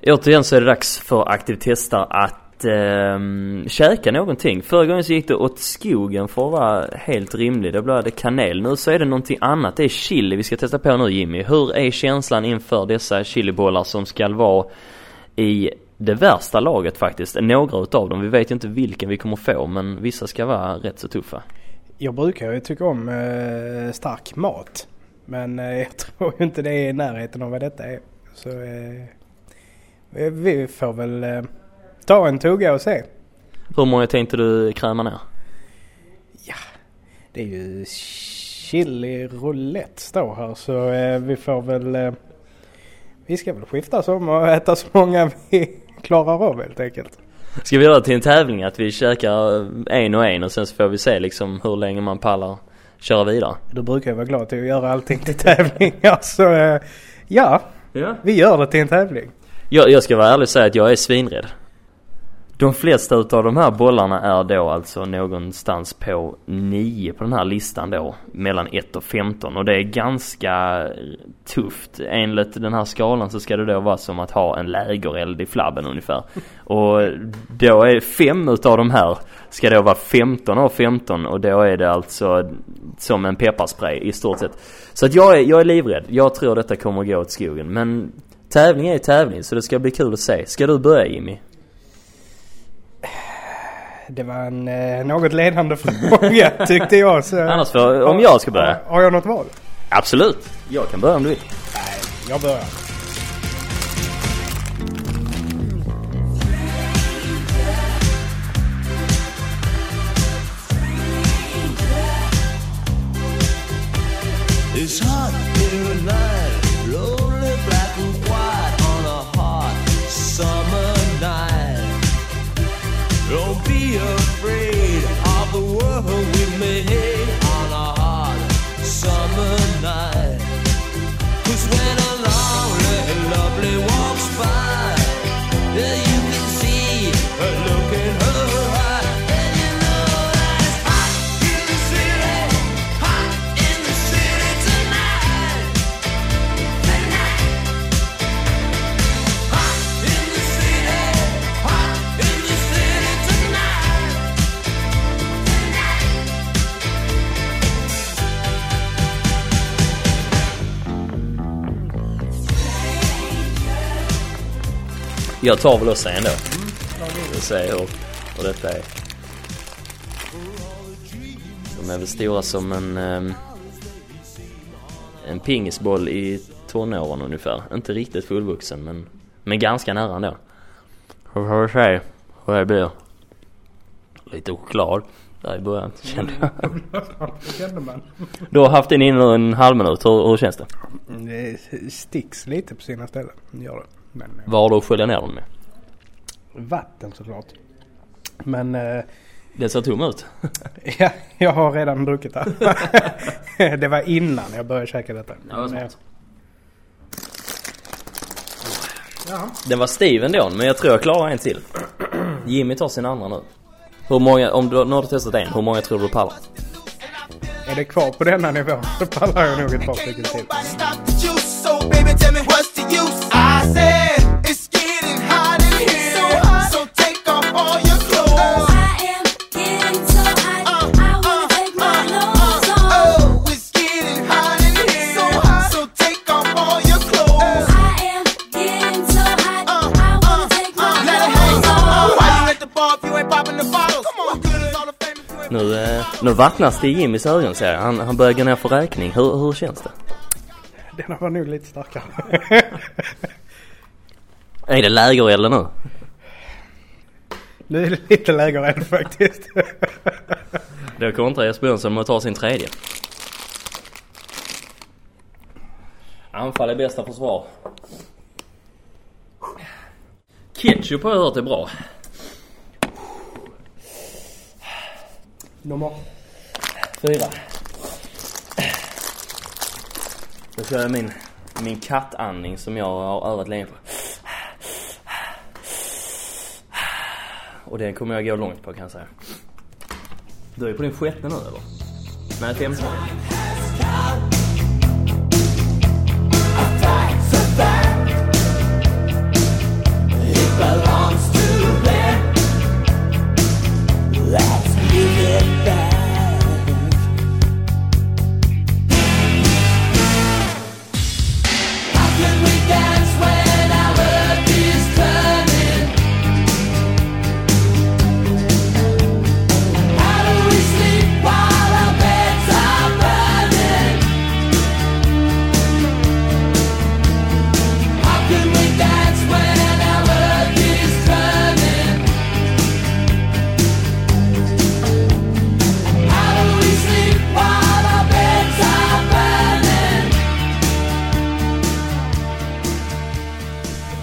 Återigen så är det dags för aktivitetstestar att käka någonting. Förra gången så gick det åt skogen för att vara helt rimlig. Det blev det kanel. Nu så är det någonting annat. Det är chili vi ska testa på nu, Jimmy. Hur är känslan inför dessa chilibollar som ska vara i det värsta laget faktiskt? Några utav dem. Vi vet ju inte vilken vi kommer få, men vissa ska vara rätt så tuffa. Jag brukar ju tycka om stark mat. Men jag tror ju inte det är i närheten av vad detta är. Så vi får väl ta en tugga och se. Hur många tänkte du kräma ner? Ja, det är ju chili roulette står här. Så vi får väl... vi ska väl skifta som och äta så många vi klarar av helt enkelt. Ska vi göra till en tävling att vi käkar en och sen så får vi se liksom hur länge man pallar köra vidare? Du brukar jag vara glad till att göra allting till tävlingar. Så ja, vi gör det till en tävling. Jag ska vara ärlig och säga att jag är svinrädd. De flesta utav de här bollarna är då alltså någonstans på 9 på den här listan då. Mellan 1 och 15. Och det är ganska tufft. Enligt den här skalan så ska det då vara som att ha en lägereld i flabben ungefär. Och då är 5 utav de här ska då vara 15 av 15. Och då är det alltså som en pepparspray i stort sett. Så att jag är livrädd. Jag tror detta kommer att gå åt skogen. Men tävling är tävling så det ska bli kul att se. Ska du börja, Jimmy? Det var en något ledande fråga tyckte jag. Så, annars för, om jag ska börja. Har jag något val? Absolut. Jag kan börja om du vill. Nej, jag börjar. It's hot here at night, lonely black and white on a hot summer night. Don't be afraid of the world we made on a hot summer night. 'Cause when a lonely and lovely walks by, you can see her look in her eye, and you know that it's hot in the city, hot in the city tonight. Tonight. Hot in the city, hot in the city tonight. Jag tar väl också ändå. Jag säger hur detta är. De är väl stora som en pingisboll i tonåren ungefär. Inte riktigt fullvuxen men ganska nära ändå. Hur får vi se hur det blir? Lite choklad där i början. Kände man. Du har haft den in en halv minut. Hur känns det? Det sticks lite på sina ställen. Gör det. Men, vad har du att skölja ner den med? Vatten såklart. Men det ser tom ut. ja, jag har redan druckit det. Det var innan jag började käka detta. Ja, vad smart. Ja. Den var stiv ändå, men jag tror jag klarar en till. Jimmy tar sin andra nu. Hur många, om du har testat en, hur många tror du pallar? Är det kvar på denna nivå så pallar jag nog ett par stycken till. Nu vattnas det i Jimmys ögon, säger han börjar gå ner för räkning. Hur känns det? Den var nog lite starkare. Är det lägereld nu? Nu är det lite lägereld faktiskt. Då kontrar Jesper Jönsson med att ta sin tredje. Anfall är bästa försvar. Ketchup har jag hört är bra. Nummer 4. Då kör jag min kattandning som jag har övat länge på. Och det kommer jag gå långt på, kan jag säga. Du är på din 6:e nu, eller? Nej, 5:e.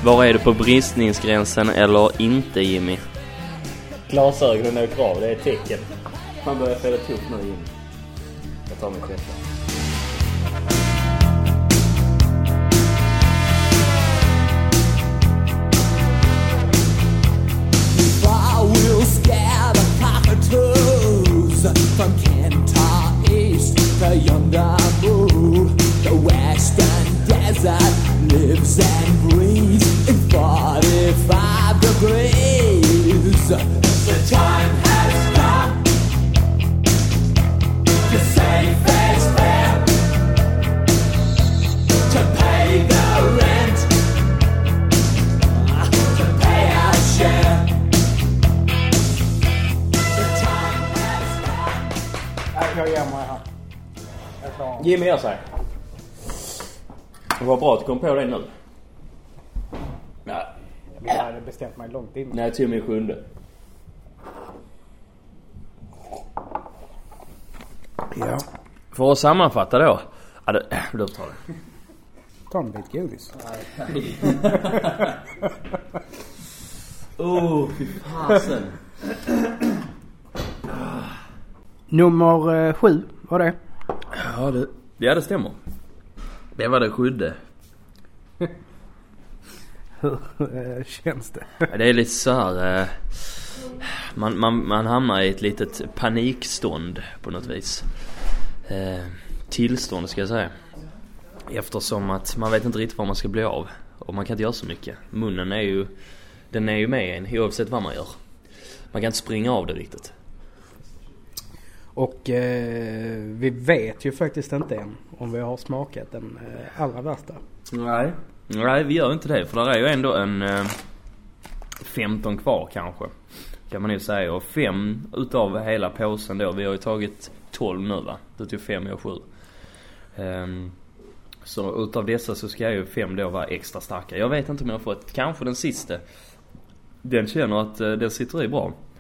Var är du på bristningsgränsen eller inte, Jimmy? Glasögonen är krav, det är ett tecken. Man börjar få det tufft nu, Jimmy. Jag tar mig själv. We'll scare the cockatoos from Kentar East to yonder moon. The western desert lives and breathes in 45 degrees. The time has come to say fair's fair, to pay the rent, to pay our share. Jag ger mig här. Jimmy gör sig. Det var bra att du kom på det nu. Nej. Jag hade bestämt mig långt innan. Nej, till min 7:e. Ja. För att sammanfatta då. Ja, du tar det. Ta en bit godis. Fy fasen. Nummer 7 var det. Ja, det stämmer. Det var det 7:e. Hur känns det? Det är lite så här. Man hamnar i ett litet panikstånd på något vis. Tillstånd ska jag säga. Eftersom att man vet inte riktigt vad man ska bli av. Och man kan inte göra så mycket. Munnen är ju med en oavsett vad man gör. Man kan inte springa av det riktigt. Och vi vet ju faktiskt inte än om vi har smakat den allra värsta. Nej, vi gör inte det. För där är ju ändå en 15 kvar kanske. Kan man ju säga. Och 5 utav hela påsen då. Vi har ju tagit 12 nu, va? Du tog 5 och 7. Så utav dessa så ska ju 5 då vara extra starka. Jag vet inte om jag har fått kanske den sista. Den känner att den sitter i bra.